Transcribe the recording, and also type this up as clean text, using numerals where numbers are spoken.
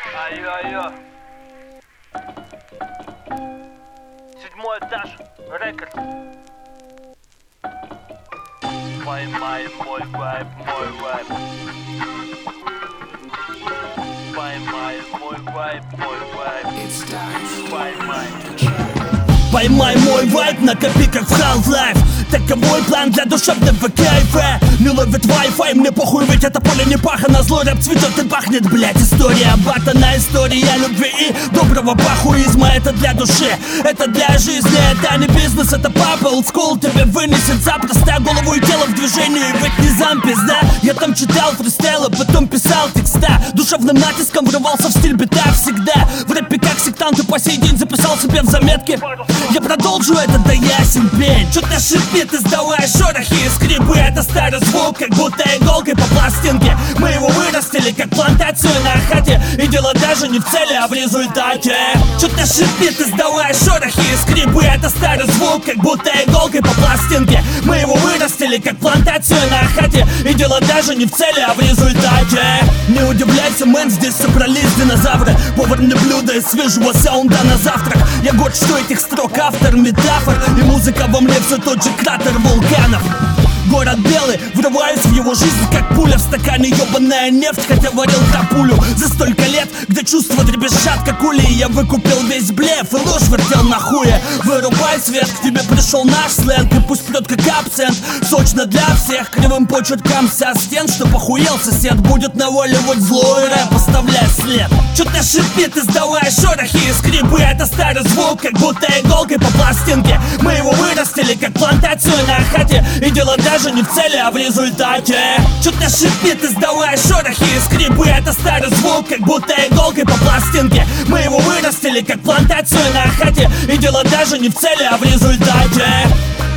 Айо-айо. 7-й этаж. Рекорд. Поймай мой вайб, мой вайб. Поймай мой вайб, мой вайб. Поймай. Поймай мой вайб, накопи как в Half-Life. Таковой план для душевного кайфа. Не ловит Wi-Fi, мне похуй, ведь это поле не пахано. Злой рэп цветет и пахнет, блять. История батана, история любви и доброго пахуизма. Это для души, это для жизни. Это не бизнес, это папа. Олдскул тебе вынесет запросто голову и тело в движении. Ведь не зам, пизда. Я там читал фристайлы, потом писал текста. Душевным натиском врывался в стиль бита всегда. В рэпе как сектант и по сей день записал себе в заметки. Я продолжу это, да ясен пень. Чё-то шипит, издавая шорохи и скрипы. Это старый звук, как будто иголкой по пластинке. Мы его вырастили, как плантацию на хате. И дело даже не в цели, а в результате. Чё-то шипит, издавая шорохи и скрипы. Это старый звук, как будто иголкой по пластинке. Мы его вырастили, как плантацию на хате. И дело даже не в цели, а в результате. Не удивляйся, мэн, здесь собрались динозавры. Повар мне блюдо из свежего саунда на завтрак. Я горд, что этих строк автор метафор. И музыка во мне все тот же кратер вулканов. Город белый, врываюсь в его жизнь, как пуля в стакане, ебаная нефть. Хотя варил крапулю за столько лет, где чувства дребезжат, как ули. Я выкупил весь блеф и ложь вертел на хуе. Вырубай свет, к тебе пришел наш сленг. И пусть прет как абсент, сочно для всех. Кривым почеркам вся стен, что похуел сосед. Будет наваливать злой рэп, оставляя след. Чё-то шипит, издавая шорохи и скрипы. Это старый звук, как будто иголкой по пластинке. Мы его вырастили, как плантацию на хате. И дело даже не в цели, а в результате. Чё-то шипит, издавая шорохи и скрипы. Это старый звук, как будто иголкой по пластинке. Мы его вырастили, как плантацию на хате. И дело даже не в цели, а в результате.